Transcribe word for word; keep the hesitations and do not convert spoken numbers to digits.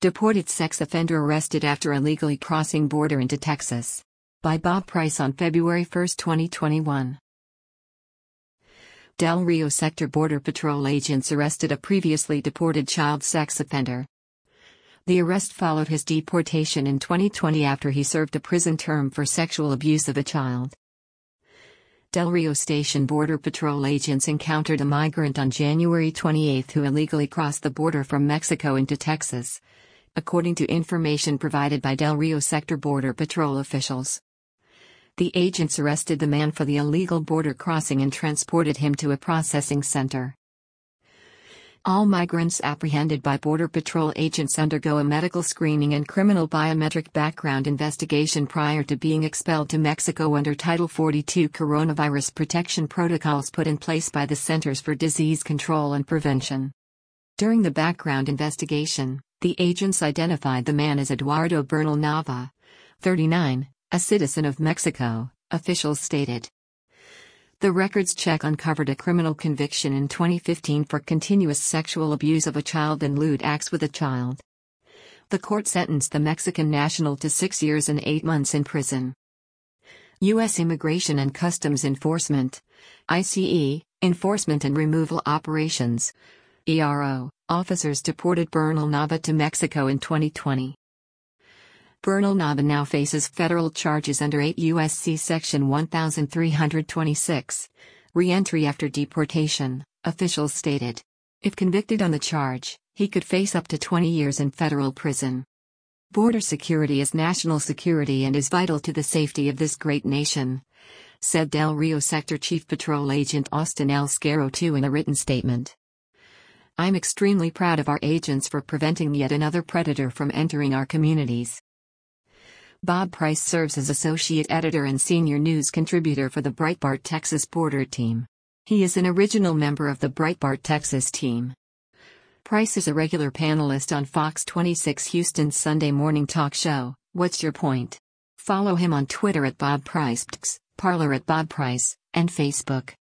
Deported sex offender arrested after illegally crossing border into Texas. By Bob Price on February first, twenty twenty-one. Del Rio Sector Border Patrol agents arrested a previously deported child sex offender. The arrest followed his deportation in twenty twenty after he served a prison term for sexual abuse of a child. Del Rio Station Border Patrol agents encountered a migrant on January twenty-eighth who illegally crossed the border from Mexico into Texas, according to information provided by Del Rio Sector Border Patrol officials. The agents arrested the man for the illegal border crossing and transported him to a processing center. All migrants apprehended by Border Patrol agents undergo a medical screening and criminal biometric background investigation prior to being expelled to Mexico under Title forty-two coronavirus protection protocols put in place by the Centers for Disease Control and Prevention. During the background investigation, the agents identified the man as Eduardo Bernal Nava, thirty-nine, a citizen of Mexico, officials stated. The records check uncovered a criminal conviction in twenty fifteen for continuous sexual abuse of a child and lewd acts with a child. The court sentenced the Mexican national to six years and eight months in prison. U S Immigration and Customs Enforcement, I C E, Enforcement and Removal Operations, E R O, officers deported Bernal Nava to Mexico in twenty twenty. Bernal Nava now faces federal charges under eight U S C Section thirteen twenty-six, re-entry after deportation, officials stated. If convicted on the charge, he could face up to twenty years in federal prison. Border security is national security and is vital to the safety of this great nation, said Del Rio Sector Chief Patrol Agent Austin L. Scaro the second in a written statement. I'm extremely proud of our agents for preventing yet another predator from entering our communities. Bob Price serves as associate editor and senior news contributor for the Breitbart Texas Border Team. He is an original member of the Breitbart Texas team. Price is a regular panelist on Fox twenty-six Houston's Sunday morning talk show, What's Your Point? Follow him on Twitter at Bob Price, Parler at Bob Price, and Facebook.